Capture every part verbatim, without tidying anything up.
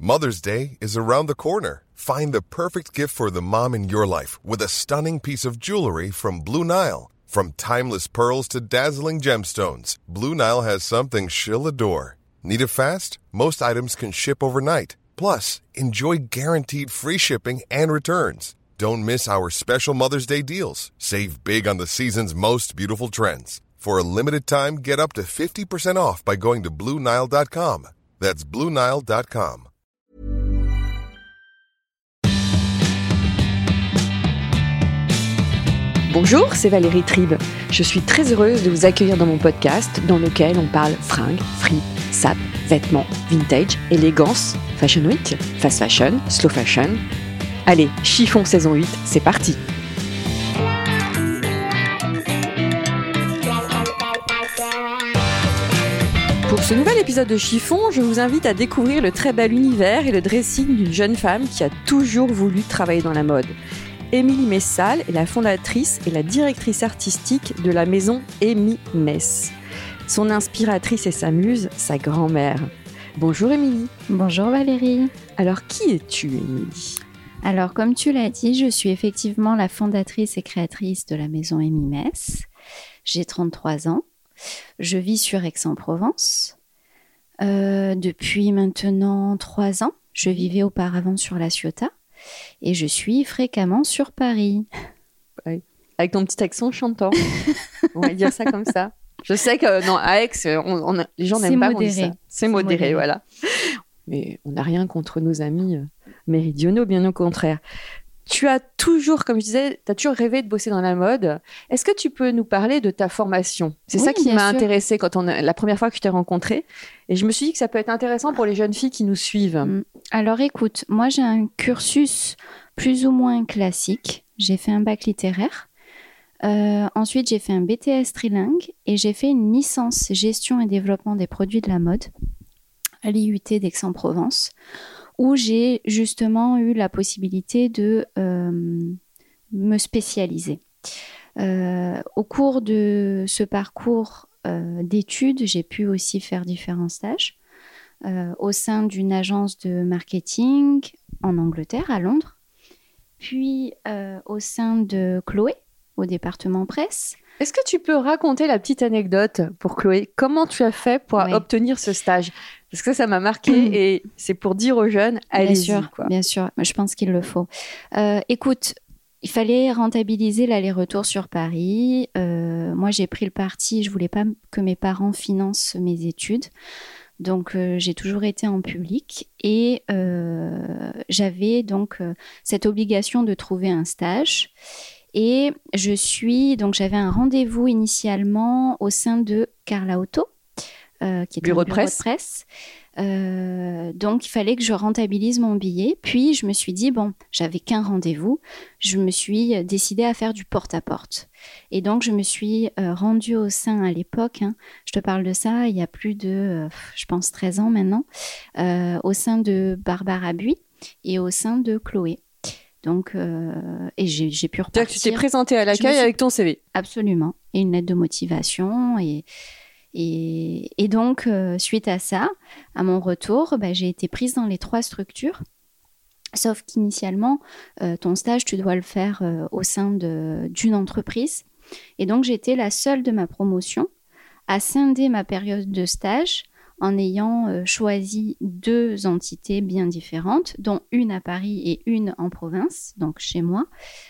Mother's Day is around the corner. Find the perfect gift for the mom in your life with a stunning piece of jewelry from Blue Nile. From timeless pearls to dazzling gemstones, Blue Nile has something she'll adore. Need it fast? Most items can ship overnight. Plus, enjoy guaranteed free shipping and returns. Don't miss our special Mother's Day deals. Save big on the season's most beautiful trends. For a limited time, get up to fifty percent off by going to Blue Nile dot com. That's Blue Nile dot com. Bonjour, c'est Valérie Tribe. Je suis très heureuse de vous accueillir dans mon podcast dans lequel on parle fringues, fripe, sap, vêtements, vintage, élégance, fashion week, fast fashion, slow fashion. Allez, Chiffon saison huit, c'est parti. Pour ce nouvel épisode de Chiffon, je vous invite à découvrir le très bel univers et le dressing d'une jeune femme qui a toujours voulu travailler dans la mode. Émilie Messal est la fondatrice et la directrice artistique de la maison Amy Mess. Son inspiratrice et sa muse, sa grand-mère. Bonjour Émilie. Bonjour Valérie. Alors qui es-tu Émilie ? Alors comme tu l'as dit, je suis effectivement la fondatrice et créatrice de la maison Amy Mess. J'ai trente-trois ans. Je vis sur Aix-en-Provence. Euh, depuis maintenant trois ans, je vivais auparavant sur La Ciotat. Et je suis fréquemment sur Paris. Ouais. Avec ton petit accent chantant. On va dire ça comme ça. Je sais que non, à Aix, on, on, les gens n'aiment pas qu'on dise ça. C'est, C'est modéré, modéré, voilà. Mais on n'a rien contre nos amis euh, méridionaux, bien au contraire. Tu as toujours, comme je disais, tu as toujours rêvé de bosser dans la mode. Est-ce que tu peux nous parler de ta formation ? C'est oui, ça qui m'a sûr. intéressée quand on a, la première fois que je t'ai rencontrée. Et je me suis dit que ça peut être intéressant pour les jeunes filles qui nous suivent. Alors écoute, moi j'ai un cursus plus ou moins classique. J'ai fait un bac littéraire. Euh, ensuite, j'ai fait un B T S trilingue et j'ai fait une licence gestion et développement des produits de la mode à l'I U T d'Aix-en-Provence, où j'ai justement eu la possibilité de euh, me spécialiser. Euh, au cours de ce parcours euh, d'études, j'ai pu aussi faire différents stages euh, au sein d'une agence de marketing en Angleterre, à Londres, puis euh, au sein de Chloé, au département presse. Est-ce que tu peux raconter la petite anecdote pour Chloé ? Comment tu as fait pour oui. obtenir ce stage ? Parce que ça m'a marqué mmh. et c'est pour dire aux jeunes, allez-y. Bien sûr, quoi. bien sûr. Je pense qu'il le faut. Euh, écoute, il fallait rentabiliser l'aller-retour sur Paris. Euh, moi, j'ai pris le parti. Je voulais pas que mes parents financent mes études. Donc, euh, j'ai toujours été en public et euh, j'avais donc euh, cette obligation de trouver un stage. Et je suis, donc j'avais un rendez-vous initialement au sein de Carla Auto, euh, qui est bureau un de bureau presse. de presse. Euh, donc il fallait que je rentabilise mon billet. Puis je me suis dit, bon, j'avais qu'un rendez-vous. Je me suis décidée à faire du porte-à-porte. Et donc je me suis euh, rendue au sein à l'époque, hein, je te parle de ça, il y a plus de, euh, je pense, treize ans maintenant, euh, au sein de Barbara Buis et au sein de Chloé. Donc, euh, et j'ai, j'ai pu repartir. C'est-à-dire que tu t'es présentée à l'accueil suis... avec ton C V. Absolument. Et une lettre de motivation. Et, et, et donc, euh, suite à ça, à mon retour, bah, j'ai été prise dans les trois structures. Sauf qu'initialement, euh, ton stage, tu dois le faire euh, au sein de, d'une entreprise. Et donc, j'étais la seule de ma promotion à scinder ma période de stage en ayant euh, choisi deux entités bien différentes, dont une à Paris et une en province, donc chez moi,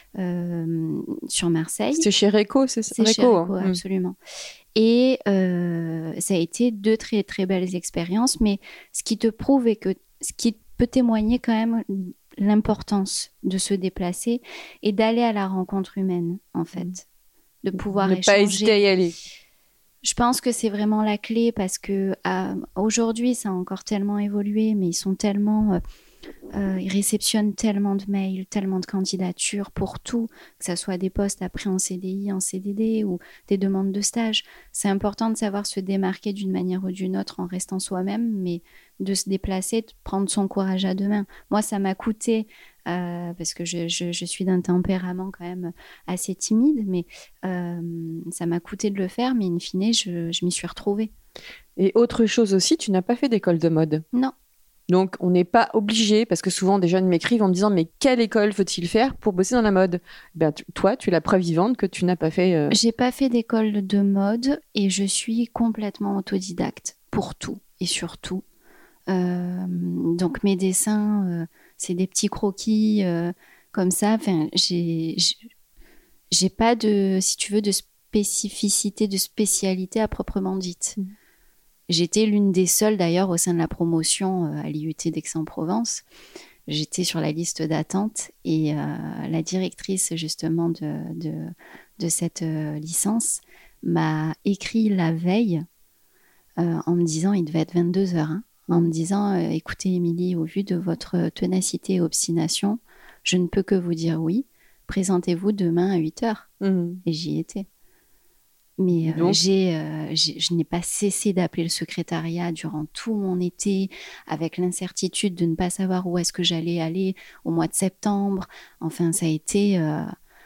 euh, sur Marseille. C'est chez Réco, c'est ça ? C'est Réco, chez Réco, hein. absolument. Et euh, ça a été deux très, très belles expériences, mais ce qui te prouve et que, ce qui peut témoigner quand même l'importance de se déplacer et d'aller à la rencontre humaine, en fait, de pouvoir ne échanger. Ne pas hésiter à y aller. Je pense que c'est vraiment la clé parce que euh, aujourd'hui, ça a encore tellement évolué, mais ils sont tellement, euh, euh, ils réceptionnent tellement de mails, tellement de candidatures pour tout, que ça soit des postes après en C D I, en C D D ou des demandes de stage. C'est important de savoir se démarquer d'une manière ou d'une autre en restant soi-même, mais de se déplacer, de prendre son courage à deux mains. Moi, ça m'a coûté, euh, parce que je, je, je suis d'un tempérament quand même assez timide, mais euh, ça m'a coûté de le faire, mais in fine, je, je m'y suis retrouvée. Et autre chose aussi, tu n'as pas fait d'école de mode ? Non. Donc, on n'est pas obligé, parce que souvent, des jeunes m'écrivent en me disant « Mais quelle école faut-il faire pour bosser dans la mode ?» Ben, t- toi, tu es la preuve vivante que tu n'as pas fait... Euh... J'ai pas fait d'école de mode et je suis complètement autodidacte pour tout et surtout. Euh, donc, mes dessins, euh, c'est des petits croquis euh, comme ça. Enfin, j'ai, j'ai, j'ai pas de, si tu veux, de spécificité, de spécialité à proprement dite. Mmh. J'étais l'une des seules d'ailleurs au sein de la promotion euh, à l'I U T d'Aix-en-Provence. J'étais sur la liste d'attente et euh, la directrice justement de, de, de cette euh, licence m'a écrit la veille euh, en me disant, il devait être vingt-deux heures, hein, en me disant euh, « Écoutez Émilie, au vu de votre ténacité et obstination, je ne peux que vous dire oui, présentez-vous demain à huit heures. Mmh. » Et j'y étais. Mais euh, j'ai, euh, j'ai, je n'ai pas cessé d'appeler le secrétariat durant tout mon été, avec l'incertitude de ne pas savoir où est-ce que j'allais aller au mois de septembre. Enfin, ça a été, euh,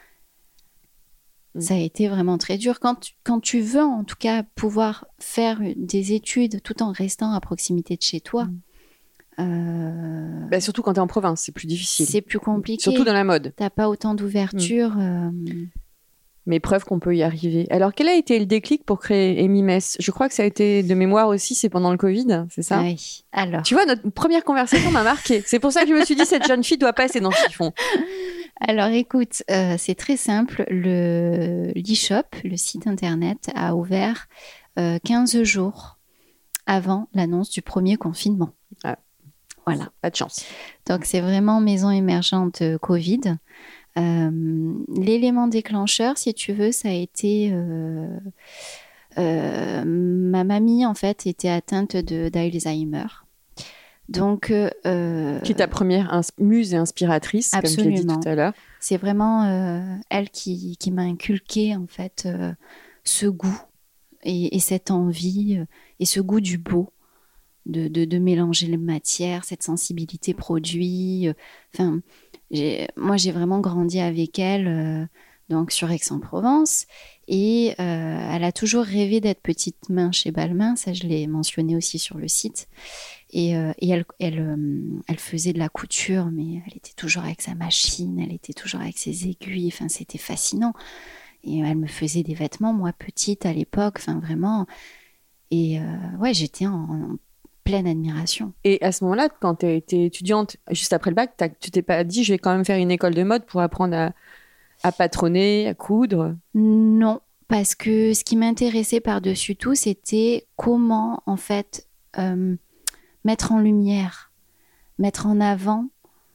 ça a été vraiment très dur. Quand tu, quand tu veux, en tout cas, pouvoir faire des études tout en restant à proximité de chez toi. Mmh. Euh... Bah, surtout quand tu es en province, c'est plus difficile. C'est plus compliqué. Surtout dans la mode. Tu n'as pas autant d'ouverture. Mmh. Euh... Mais preuve qu'on peut y arriver. Alors, quel a été le déclic pour créer Emimess ? Je crois que ça a été de mémoire aussi, c'est pendant le Covid, c'est ça ? Oui. Alors. Tu vois, notre première conversation m'a marquée. C'est pour ça que je me suis dit, cette jeune fille doit passer dans le chiffon. Alors, écoute, euh, c'est très simple. Le l'e-shop, le site internet, a ouvert euh, quinze jours avant l'annonce du premier confinement. Ah. Voilà. Pas de chance. Donc, c'est vraiment maison émergente euh, Covid. Euh, l'élément déclencheur, si tu veux, ça a été euh, euh, ma mamie en fait était atteinte de d'Alzheimer. Donc, euh, qui est ta première ins- muse et inspiratrice, absolument. Comme tu as dit tout à l'heure. C'est vraiment euh, elle qui, qui m'a inculqué en fait euh, ce goût et, et cette envie euh, et ce goût du beau. De, de, de mélanger les matières, cette sensibilité produit. Enfin, euh, j'ai, moi, j'ai vraiment grandi avec elle euh, donc sur Aix-en-Provence. Et euh, elle a toujours rêvé d'être petite main chez Balmain. Ça, je l'ai mentionné aussi sur le site. Et, euh, et elle, elle, euh, elle faisait de la couture, mais elle était toujours avec sa machine, elle était toujours avec ses aiguilles. Enfin, c'était fascinant. Et elle me faisait des vêtements, moi, petite à l'époque. Enfin, vraiment. Et euh, ouais, j'étais en... en pleine admiration. Et à ce moment-là, quand tu étais étudiante, juste après le bac, tu t'es pas dit, je vais quand même faire une école de mode pour apprendre à, à patronner, à coudre ? Non, parce que ce qui m'intéressait par-dessus tout, c'était comment, en fait, euh, mettre en lumière, mettre en avant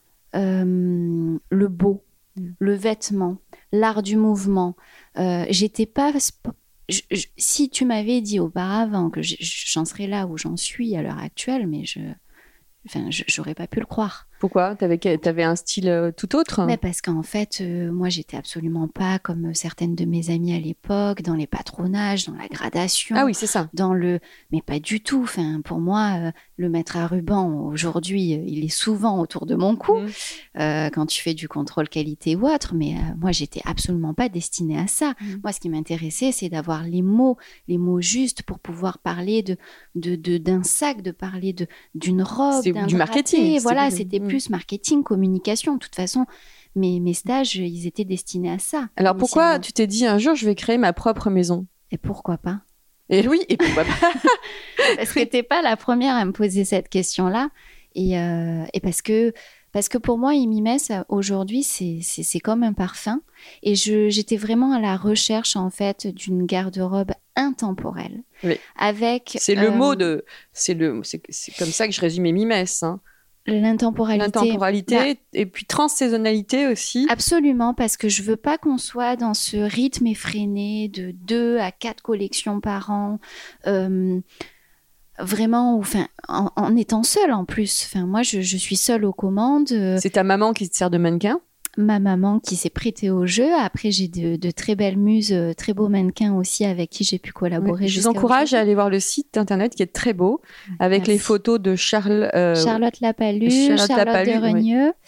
euh, le beau, mmh. le vêtement, l'art du mouvement. Euh, j'étais pas... Sp- Je, je, si tu m'avais dit auparavant que je, j'en serais là où j'en suis à l'heure actuelle, mais je, enfin, je, j'aurais pas pu le croire. Pourquoi ? T'avais, t'avais un style euh, tout autre ? Mais parce qu'en fait, euh, moi, j'étais absolument pas comme certaines de mes amies à l'époque, dans les patronages, dans la gradation. Ah oui, c'est ça. Dans le... Mais pas du tout. Enfin, pour moi, euh, le maître à ruban, aujourd'hui, euh, il est souvent autour de mon cou, mmh. euh, quand tu fais du contrôle qualité ou autre. Mais euh, moi, j'étais absolument pas destinée à ça. Mmh. Moi, ce qui m'intéressait, c'est d'avoir les mots, les mots justes pour pouvoir parler de, de, de, d'un sac, de parler de, d'une robe, c'est d'un du drapé. marketing. Voilà, c'est c'était mmh. plus marketing, communication. De toute façon, mes, mes stages, ils étaient destinés à ça. Alors pourquoi tu t'es dit un jour, je vais créer ma propre maison ? Et pourquoi pas ? Et oui, et pourquoi pas ? Parce que t'es pas la première à me poser cette question-là. Et, euh, et parce que parce que pour moi, Emimess, aujourd'hui, c'est, c'est, c'est comme un parfum. Et je, j'étais vraiment à la recherche, en fait, d'une garde-robe intemporelle. Oui. Avec, c'est le euh, mot de... C'est, le, c'est, c'est comme ça que je résume Emimess, hein. L'intemporalité. L'intemporalité bah, et puis transsaisonnalité aussi. Absolument, parce que je veux pas qu'on soit dans ce rythme effréné de deux à quatre collections par an. Euh, vraiment, enfin, en, en étant seule en plus. Enfin, moi, je, je suis seule aux commandes. C'est ta maman qui te sert de mannequin ? Ma maman qui s'est prêtée au jeu. Après, j'ai de, de très belles muses, très beaux mannequins aussi avec qui j'ai pu collaborer. Oui, je vous encourage aujourd'hui. à aller voir le site internet qui est très beau, avec Merci. les photos de Charles, euh, Charlotte Lapalu, Charlotte, Charlotte Lapalu, de Regneux. Oui.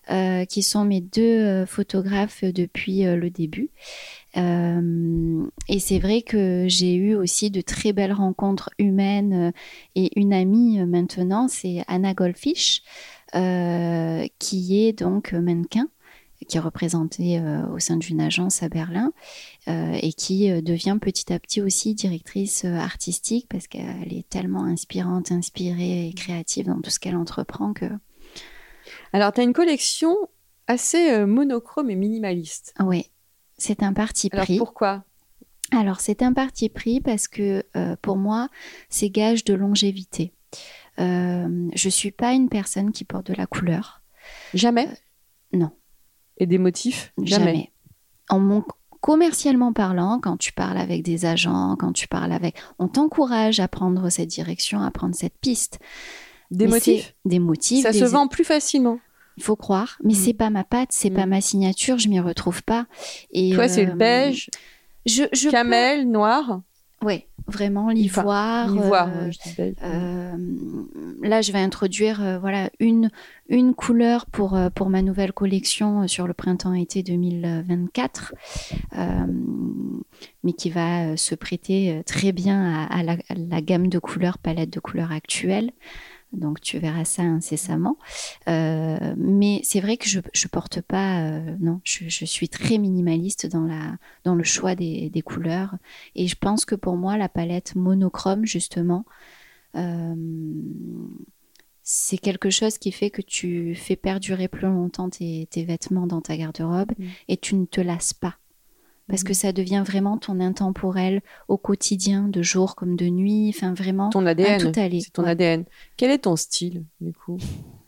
euh, qui sont mes deux euh, photographes depuis euh, le début. Euh, et c'est vrai que j'ai eu aussi de très belles rencontres humaines euh, et une amie euh, maintenant, c'est Anna Goldfish, euh, qui est donc mannequin, qui est représentée euh, au sein d'une agence à Berlin euh, et qui euh, devient petit à petit aussi directrice euh, artistique parce qu'elle est tellement inspirante, inspirée et créative dans tout ce qu'elle entreprend que... Alors, tu as une collection assez euh, monochrome et minimaliste. Oui, c'est un parti pris. Alors, pourquoi ? Alors, c'est un parti pris parce que euh, pour moi, c'est gage de longévité. Euh, je ne suis pas une personne qui porte de la couleur. Jamais ? euh, Non. Et des motifs ? Jamais. Jamais. En mon, commercialement parlant, quand tu parles avec des agents, quand tu parles avec... On t'encourage à prendre cette direction, à prendre cette piste. Des mais motifs ? Des motifs. Ça des... se vend plus facilement. Il faut croire. Mais mmh. c'est pas ma patte, c'est mmh. pas ma signature, je m'y retrouve pas. Et toi, euh, c'est le beige, je, je camel, peux... noir. Oui, vraiment l'ivoire. L'ivoire, euh, ouais, je dis beige. Euh, là, je vais introduire euh, voilà, une, une couleur pour, euh, pour ma nouvelle collection euh, sur le printemps-été deux mille vingt-quatre, euh, mais qui va euh, se prêter euh, très bien à, à, la, à la gamme de couleurs, palette de couleurs actuelle. Donc, tu verras ça incessamment. Euh, mais c'est vrai que je ne porte pas... Euh, non, je, je suis très minimaliste dans, la, dans le choix des, des couleurs. Et je pense que pour moi, la palette monochrome, justement, euh, c'est quelque chose qui fait que tu fais perdurer plus longtemps tes, tes vêtements dans ta garde-robe mmh. et tu ne te lasses pas. Parce que ça devient vraiment ton intemporel au quotidien, de jour comme de nuit. Enfin, vraiment, ton A D N, un tout aller. C'est ton ouais. A D N. Quel est ton style, du coup ?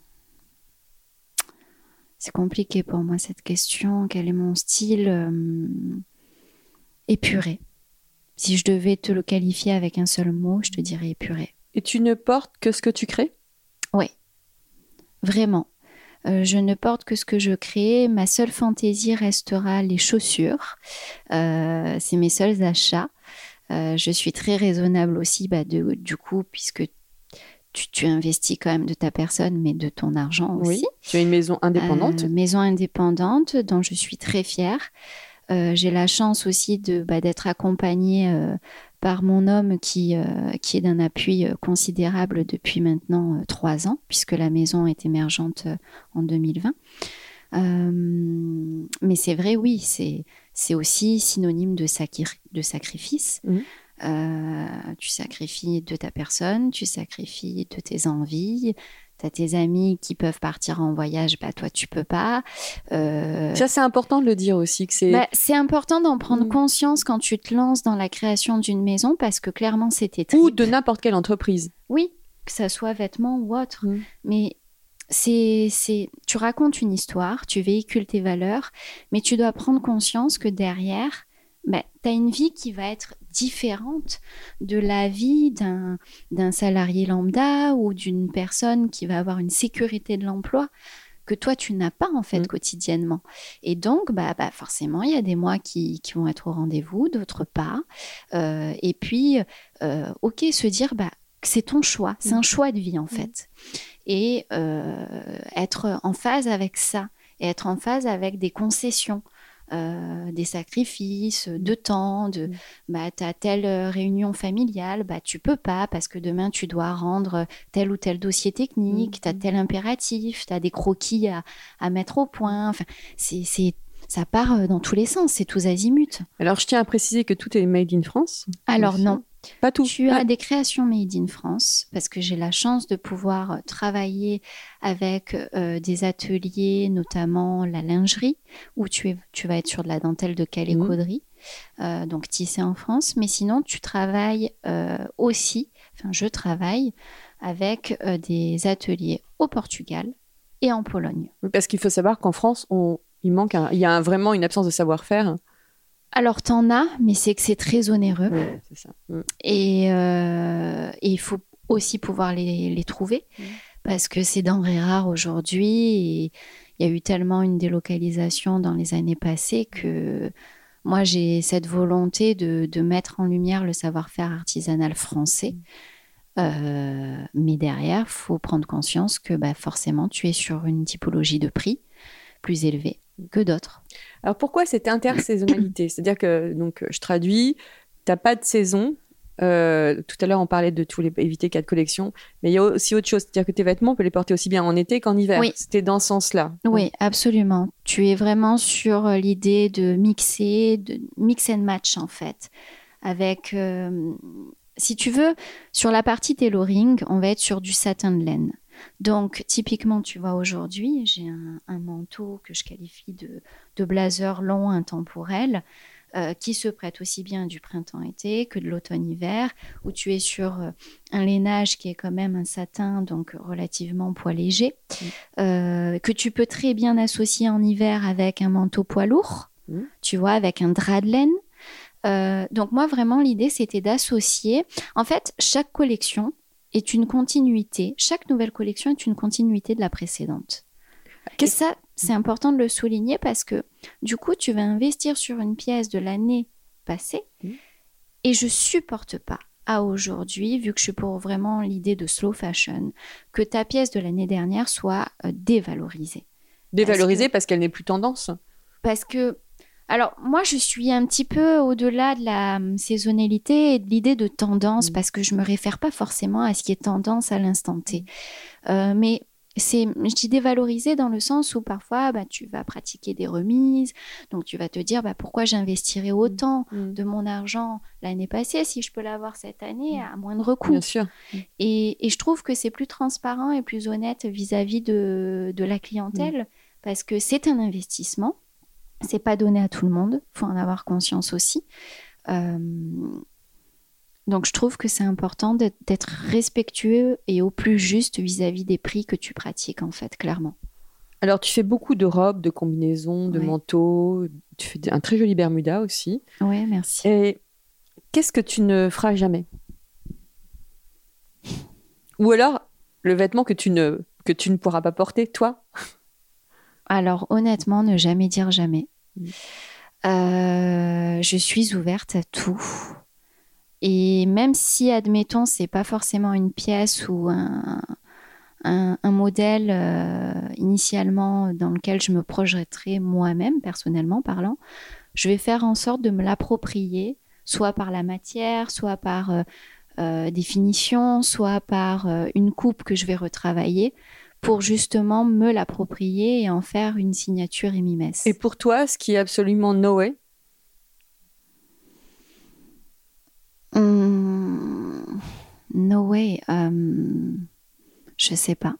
C'est compliqué pour moi, cette question. Quel est mon style ? euh... Épuré. Si je devais te le qualifier avec un seul mot, je te dirais épuré. Et tu ne portes que ce que tu crées ? Oui, vraiment. Euh, je ne porte que ce que je crée. Ma seule fantaisie restera les chaussures. Euh, c'est mes seuls achats. Euh, je suis très raisonnable aussi, bah, de, du coup, puisque tu, tu investis quand même de ta personne, mais de ton argent aussi. Oui, tu as une maison indépendante. Euh, maison indépendante dont je suis très fière. Euh, j'ai la chance aussi de, bah, d'être accompagnée euh, par mon homme qui, euh, qui est d'un appui euh, considérable depuis maintenant euh, trois ans, puisque la maison est émergente euh, en deux mille vingt. Euh, mais c'est vrai, oui, c'est, c'est aussi synonyme de, sacri- de sacrifice. Mmh. Euh, tu sacrifies de ta personne, tu sacrifies de tes envies. Tu as tes amis qui peuvent partir en voyage, bah toi tu peux pas. Euh... Ça c'est important de le dire aussi. Que c'est... Bah, c'est important d'en prendre mmh. conscience quand tu te lances dans la création d'une maison parce que clairement c'était trip. Ou de n'importe quelle entreprise. Oui, que ça soit vêtements ou autre. Mmh. Mais c'est, c'est... tu racontes une histoire, tu véhicules tes valeurs, mais tu dois prendre conscience que derrière, bah, tu as une vie qui va être différente de la vie d'un, d'un salarié lambda ou d'une personne qui va avoir une sécurité de l'emploi que toi, tu n'as pas en fait mmh. quotidiennement. Et donc, bah, bah, forcément, il y a des mois qui, qui vont être au rendez-vous, d'autres pas. Euh, et puis, euh, ok, se dire bah, que c'est ton choix, c'est mmh. un choix de vie en mmh. fait. Et euh, être en phase avec ça et être en phase avec des concessions. Euh, des sacrifices, de temps, de mmh. bah, t'as telle réunion familiale, bah, tu peux pas parce que demain tu dois rendre tel ou tel dossier technique, mmh. t'as tel impératif, t'as des croquis à, à mettre au point, enfin, c'est, c'est, ça part dans tous les sens, c'est tous azimuts. Alors je tiens à préciser que tout est made in France. Alors non. Pas tout. Tu as des créations made in France parce que j'ai la chance de pouvoir travailler avec euh, des ateliers, notamment la lingerie, où tu, es, tu vas être sur de la dentelle de calécoderie, mmh. euh, donc tissée en France. Mais sinon, tu travailles euh, aussi, enfin je travaille avec euh, des ateliers au Portugal et en Pologne. Oui, parce qu'il faut savoir qu'en France, on, il manque, un, il y a un, vraiment une absence de savoir-faire. Alors, t'en as, mais c'est que c'est très onéreux. Oui, c'est ça. Mmh. Et, euh, et il faut aussi pouvoir les, les trouver mmh. parce que c'est denrées rares aujourd'hui. Et il y a eu tellement une délocalisation dans les années passées que moi, j'ai cette volonté de, de mettre en lumière le savoir-faire artisanal français. Mmh. Euh, mais derrière, il faut prendre conscience que bah, forcément, tu es sur une typologie de prix. plus élevés que d'autres. Alors pourquoi cette intersaisonnalité ? C'est-à-dire que, donc, je traduis, tu n'as pas de saison. Euh, tout à l'heure, on parlait de tous les éviter quatre collections, mais il y a aussi autre chose. C'est-à-dire que tes vêtements, on peut les porter aussi bien en été qu'en hiver. Oui. C'était dans ce sens-là. Oui, ouais. Absolument. Tu es vraiment sur l'idée de mixer, de mix and match en fait. Avec, euh, si tu veux, sur la partie tailoring, on va être sur du satin de laine. Donc, typiquement, tu vois, aujourd'hui, j'ai un, un manteau que je qualifie de, de blazer long intemporel euh, qui se prête aussi bien du printemps-été que de l'automne-hiver, où tu es sur euh, un lainage qui est quand même un satin, donc relativement poids léger, mmh. euh, que tu peux très bien associer en hiver avec un manteau poids lourd, mmh. tu vois, avec un drap de laine. Euh, donc, moi, vraiment, l'idée, c'était d'associer. En fait, chaque collection est une continuité. Chaque nouvelle collection est une continuité de la précédente. Qu'est-ce... Et ça, c'est important de le souligner parce que du coup, tu vas investir sur une pièce de l'année passée mmh. et je supporte pas à aujourd'hui, vu que je suis pour vraiment l'idée de slow fashion, que ta pièce de l'année dernière soit euh, dévalorisée. Dévalorisée parce, que... parce qu'elle n'est plus tendance. Parce que Alors, moi, je suis un petit peu au-delà de la saisonnalité et de l'idée de tendance mmh. parce que je ne me réfère pas forcément à ce qui est tendance à l'instant T. Euh, mais c'est, je dis dévalorisé dans le sens où parfois, bah, tu vas pratiquer des remises. Donc, tu vas te dire, bah, pourquoi j'investirais autant mmh. de mon argent l'année passée si je peux l'avoir cette année à moindre coût. Bien sûr. Et, et je trouve que c'est plus transparent et plus honnête vis-à-vis de, de la clientèle mmh. parce que c'est un investissement. C'est pas donné à tout le monde, il faut en avoir conscience aussi. Euh, donc, je trouve que c'est important d'être, d'être respectueux et au plus juste vis-à-vis des prix que tu pratiques, en fait, clairement. Alors, tu fais beaucoup de robes, de combinaisons, de ouais. manteaux. Tu fais un très joli Bermuda aussi. Oui, merci. Et qu'est-ce que tu ne feras jamais ? Ou alors, le vêtement que tu ne, que tu ne pourras pas porter, toi ? Alors, honnêtement, ne jamais dire jamais. Mmh. Euh, je suis ouverte à tout. Et même si, admettons, c'est pas forcément une pièce ou un, un, un modèle euh, initialement dans lequel je me projetterais moi-même, personnellement parlant, je vais faire en sorte de me l'approprier, soit par la matière, soit par euh, euh, des finitions, soit par euh, une coupe que je vais retravailler, pour justement me l'approprier et en faire une signature et mimesse. Et pour toi, ce qui est absolument no way ? mmh, No way. Euh, je sais pas.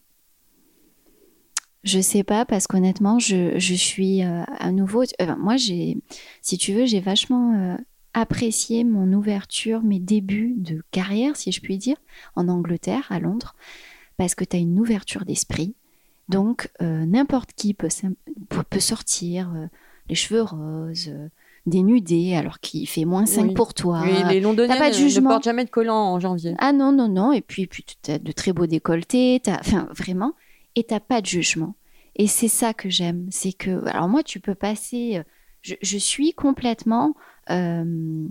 Je sais pas parce qu'honnêtement, je, je suis euh, à nouveau... Euh, moi, j'ai, si tu veux, j'ai vachement euh, apprécié mon ouverture, mes débuts de carrière, si je puis dire, en Angleterre, à Londres. Parce que tu as une ouverture d'esprit. Donc, euh, n'importe qui peut, peut sortir euh, les cheveux roses, euh, dénudés, alors qu'il fait moins cinq oui. pour toi. Oui, les Londoniennes pas de jugement. Ne portent jamais de collant en janvier. Ah non, non, non. Et puis, puis tu as de très beaux décolletés. Enfin, vraiment. Et tu n'as pas de jugement. Et c'est ça que j'aime. C'est que... Alors moi, tu peux passer... Je, je suis complètement euh,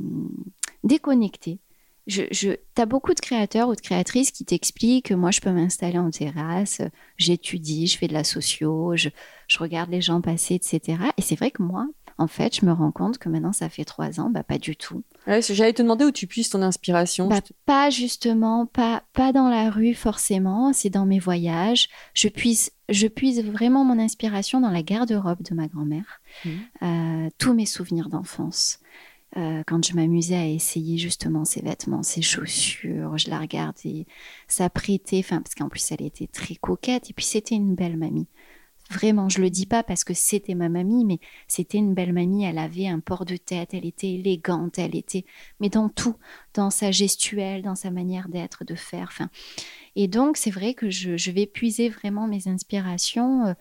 déconnectée. Je, je, tu as beaucoup de créateurs ou de créatrices qui t'expliquent, moi je peux m'installer en terrasse, j'étudie, je fais de la socio, je, je regarde les gens passer, et cetera. Et c'est vrai que moi, en fait, je me rends compte que maintenant ça fait trois ans, bah pas du tout. Ouais, j'allais te demander où tu puisses ton inspiration. Bah, pas justement, pas, pas dans la rue forcément, c'est dans mes voyages. Je puise, je puise vraiment mon inspiration dans la garde-robe de ma grand-mère, mmh. euh, tous mes souvenirs d'enfance. Euh, quand je m'amusais à essayer justement ses vêtements, ses chaussures, je la regardais s'apprêter, enfin parce qu'en plus elle était très coquette et puis c'était une belle mamie. Vraiment, je le dis pas parce que c'était ma mamie, mais c'était une belle mamie. Elle avait un port de tête, elle était élégante, elle était, mais dans tout, dans sa gestuelle, dans sa manière d'être, de faire. Enfin, et donc c'est vrai que je, je vais puiser vraiment mes inspirations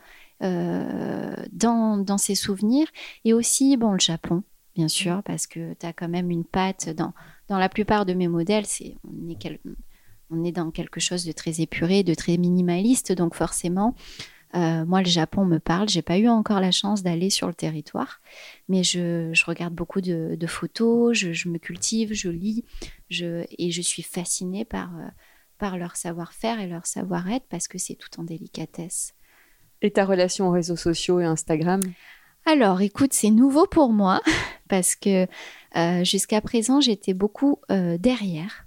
euh, dans dans ses souvenirs et aussi bon le Japon. Bien sûr, parce que tu as quand même une patte dans, dans la plupart de mes modèles, c'est, on, est quel, on est dans quelque chose de très épuré, de très minimaliste, donc forcément, euh, moi le Japon me parle, j'ai pas eu encore la chance d'aller sur le territoire, mais je, je regarde beaucoup de, de photos, je, je me cultive, je lis, je, et je suis fascinée par, par leur savoir-faire et leur savoir-être parce que c'est tout en délicatesse. Et ta relation aux réseaux sociaux et Instagram ? Alors, écoute, c'est nouveau pour moi parce que euh, jusqu'à présent, j'étais beaucoup euh, derrière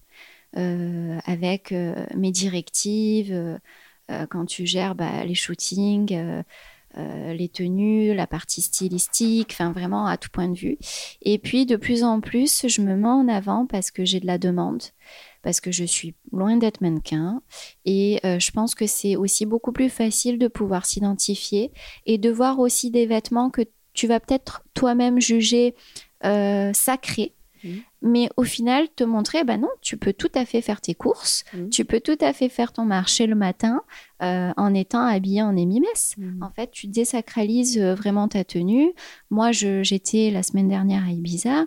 euh, avec euh, mes directives, euh, euh, quand tu gères bah, les shootings, euh, euh, les tenues, la partie stylistique, enfin vraiment à tout point de vue. Et puis, de plus en plus, je me mets en avant parce que j'ai de la demande, parce que je suis loin d'être mannequin. Et euh, je pense que c'est aussi beaucoup plus facile de pouvoir s'identifier et de voir aussi des vêtements que tu vas peut-être toi-même juger euh, sacrés. Mmh. Mais au final, te montrer, bah non, tu peux tout à fait faire tes courses, mmh. tu peux tout à fait faire ton marché le matin euh, en étant habillée en émimesse. Mmh. En fait, tu désacralises vraiment ta tenue. Moi, je, j'étais la semaine dernière à Ibiza,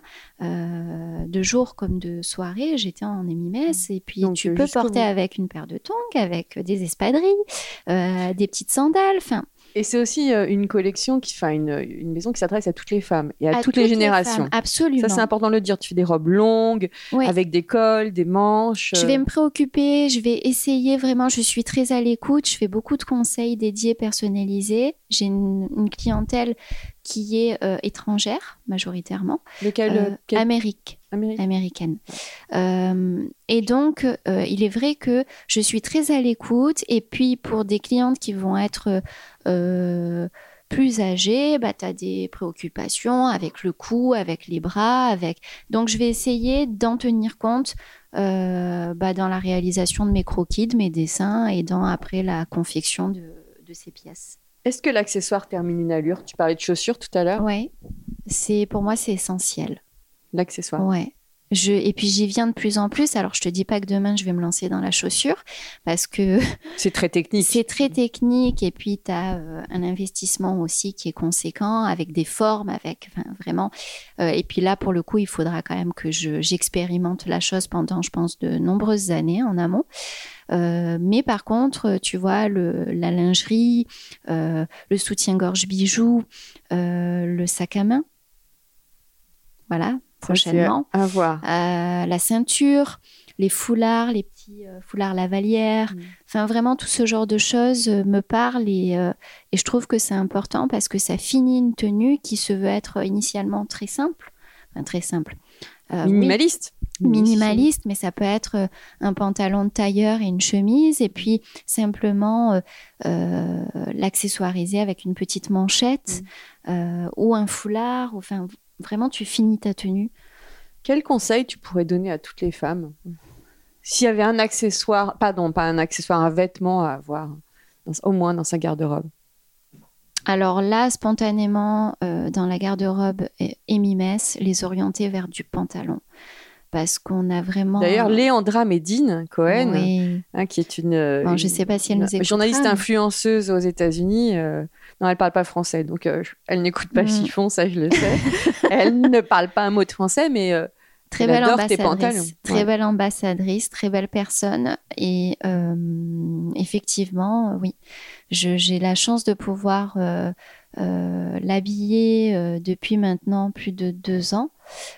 euh, de jour comme de soirée, j'étais en émimesse. Mmh. Et puis, donc, tu peux porter vous... avec une paire de tongs, avec des espadrilles, euh, des petites sandales, enfin... Et c'est aussi euh, une collection, qui, enfin une, une maison qui s'adresse à toutes les femmes et à, à toutes, toutes les générations. Les femmes, absolument. Ça, c'est important de le dire. Tu fais des robes longues, ouais. avec des cols, des manches. Je vais me préoccuper, je vais essayer vraiment. Je suis très à l'écoute. Je fais beaucoup de conseils dédiés, personnalisés. J'ai une, une clientèle qui est euh, étrangère, majoritairement. Lequel, euh, quel... Amérique. Amérique. Américaine. Euh, et donc, euh, il est vrai que je suis très à l'écoute. Et puis, pour des clientes qui vont être euh, plus âgées, bah, tu as des préoccupations avec le cou, avec les bras. Avec... Donc, je vais essayer d'en tenir compte euh, bah, dans la réalisation de mes croquis, de mes dessins et dans, après, la confection de, de ces pièces. Est-ce que l'accessoire termine une allure ? Tu parlais de chaussures tout à l'heure. Oui, c'est, pour moi, c'est essentiel. L'accessoire. Ouais. Je, et puis j'y viens de plus en plus. Alors je te dis pas que demain je vais me lancer dans la chaussure parce que c'est très technique. C'est très technique et puis tu as euh, un investissement aussi qui est conséquent avec des formes, avec enfin, vraiment. Euh, et puis là pour le coup il faudra quand même que je, j'expérimente la chose pendant je pense de nombreuses années en amont. Euh, mais par contre, tu vois, le, la lingerie, euh, le soutien-gorge bijoux, euh, le sac à main, voilà. Prochainement, à voir. Euh, la ceinture, les foulards, les petits euh, foulards lavalières, mmh. enfin vraiment tout ce genre de choses euh, me parlent et, euh, et je trouve que c'est important parce que ça finit une tenue qui se veut être initialement très simple, enfin très simple. Euh, minimaliste. Oui, minimaliste, mais ça peut être un pantalon de tailleur et une chemise et puis simplement euh, euh, l'accessoiriser avec une petite manchette mmh. euh, ou un foulard, ou, enfin vraiment, tu finis ta tenue. Quel conseil tu pourrais donner à toutes les femmes s'il y avait un accessoire, pardon, pas un accessoire, un vêtement à avoir, dans, au moins dans sa garde-robe? Alors là, spontanément, euh, dans la garde-robe émimesse, les orienter vers du pantalon. Parce qu'on a vraiment... D'ailleurs, Léandra Medine Cohen, oui. hein, qui est une, bon, une, je ne sais pas si elle nous écoute. Journaliste influenceuse aux États-Unis. Euh, non, elle ne parle pas français, donc euh, elle n'écoute pas mmh. Chiffon, ça je le sais. Elle ne parle pas un mot de français, mais euh, très elle belle adore tes pantalons. Très ouais. belle ambassadrice, très belle personne. Et euh, effectivement, oui, je, j'ai la chance de pouvoir euh, euh, l'habiller euh, depuis maintenant plus de deux ans.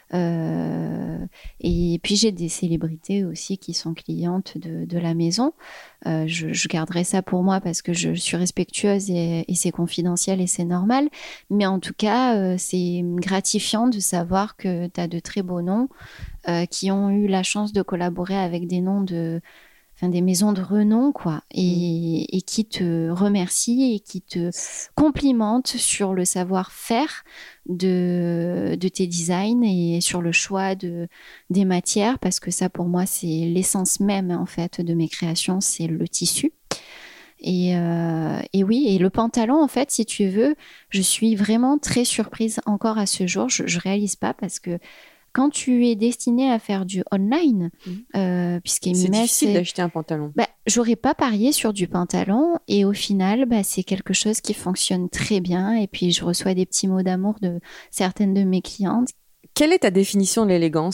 Euh, et puis j'ai des célébrités aussi qui sont clientes de, de la maison. Euh, je, je garderai ça pour moi parce que je suis respectueuse et, et c'est confidentiel et c'est normal. Mais en tout cas, euh, c'est gratifiant de savoir que tu as de très beaux noms euh, qui ont eu la chance de collaborer avec des noms de... Enfin, des maisons de renom, quoi, et, et qui te remercient et qui te complimentent sur le savoir-faire de, de tes designs et sur le choix de, des matières, parce que ça, pour moi, c'est l'essence même, en fait, de mes créations, c'est le tissu. Et, euh, et oui, et le pantalon, en fait, si tu veux, je suis vraiment très surprise encore à ce jour. Je ne réalise pas parce que quand tu es destiné à faire du online, mmh. euh, puisqu'Emimesse, c'est difficile d'acheter un pantalon. Bah, j'aurais pas parié sur du pantalon et au final, bah, c'est quelque chose qui fonctionne très bien. Et puis, je reçois des petits mots d'amour de certaines de mes clientes. Quelle est ta définition de l'élégance ?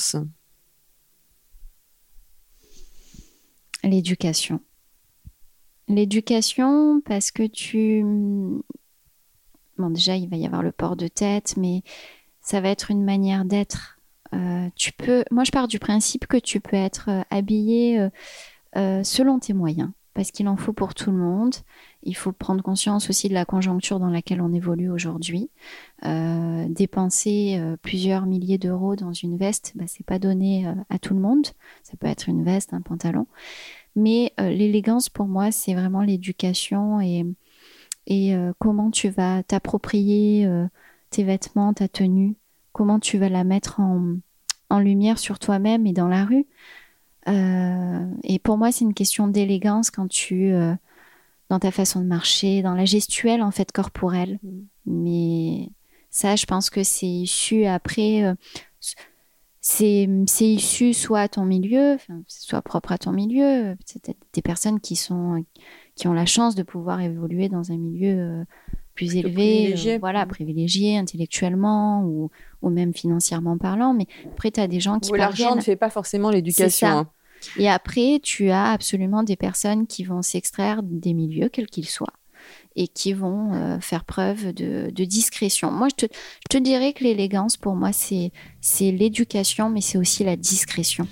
L'éducation. L'éducation, parce que tu... Bon, déjà, il va y avoir le port de tête, mais ça va être une manière d'être. Euh, tu peux, moi, je pars du principe que tu peux être euh, habillé euh, euh, selon tes moyens. parce qu'il en faut pour tout le monde. Il faut prendre conscience aussi de la conjoncture dans laquelle on évolue aujourd'hui. Euh, dépenser euh, plusieurs milliers d'euros dans une veste, bah, c'est pas donné euh, à tout le monde. Ça peut être une veste, un pantalon. Mais euh, l'élégance, pour moi, c'est vraiment l'éducation et, et euh, comment tu vas t'approprier euh, tes vêtements, ta tenue, comment tu vas la mettre en, en lumière sur toi-même et dans la rue. Euh, et pour moi, c'est une question d'élégance quand tu, euh, dans ta façon de marcher, dans la gestuelle en fait corporelle. Mmh. Mais ça, je pense que c'est issu après, euh, c'est, c'est issu soit à ton milieu, soit propre à ton milieu. C'est peut-être des personnes qui sont, qui ont la chance de pouvoir évoluer dans un milieu euh, plus élevé, privilégié. Euh, voilà, privilégié intellectuellement ou, ou même financièrement parlant. Mais après, tu as des gens qui Où parviennent... l'argent ne fait pas forcément l'éducation. Hein. Et après, tu as absolument des personnes qui vont s'extraire des milieux, quels qu'ils soient, et qui vont euh, faire preuve de, de discrétion. Moi, je te, je te dirais que l'élégance, pour moi, c'est, c'est l'éducation, mais c'est aussi la discrétion.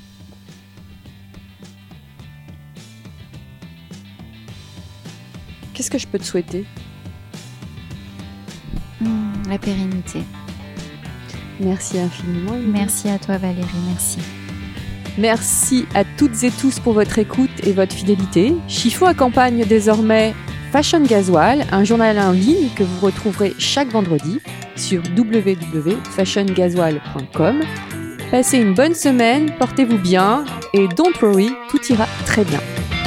Qu'est-ce que je peux te souhaiter ? Mmh, la pérennité. Merci infiniment. Merci à toi, Valérie. Merci. Merci à toutes et tous pour votre écoute et votre fidélité. Chifo accompagne désormais Fashion Gasoil, un journal en ligne que vous retrouverez chaque vendredi sur w w w point fashion gasoil point com. Passez une bonne semaine, portez-vous bien et don't worry, tout ira très bien.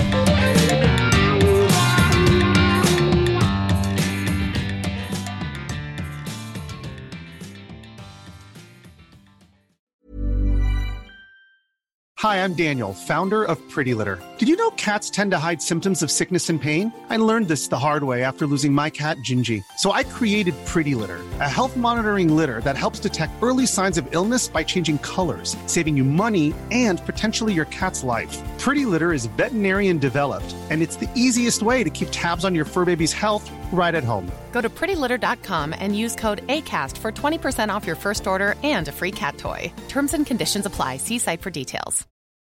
Hi, I'm Daniel, founder of Pretty Litter. Did you know cats tend to hide symptoms of sickness and pain? I learned this the hard way after losing my cat, Gingy. So I created Pretty Litter, a health monitoring litter that helps detect early signs of illness by changing colors, saving you money and potentially your cat's life. Pretty Litter is veterinarian developed, and it's the easiest way to keep tabs on your fur baby's health right at home. Go to pretty litter dot com and use code ACAST for twenty percent off your first order and a free cat toy. Terms and conditions apply. See site for details.